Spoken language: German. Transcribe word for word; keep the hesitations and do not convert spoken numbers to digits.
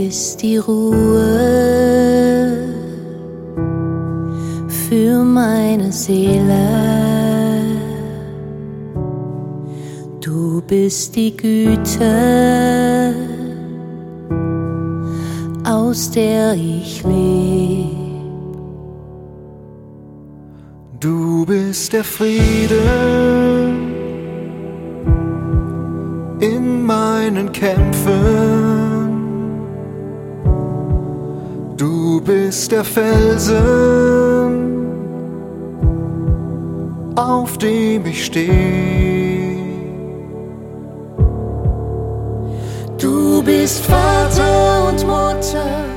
bist die Ruhe für meine Seele. Du bist die Güte, aus der ich leb. Du bist der Friede in meinen Kämpfen. Du bist der Felsen, auf dem ich stehe. Du bist Vater und Mutter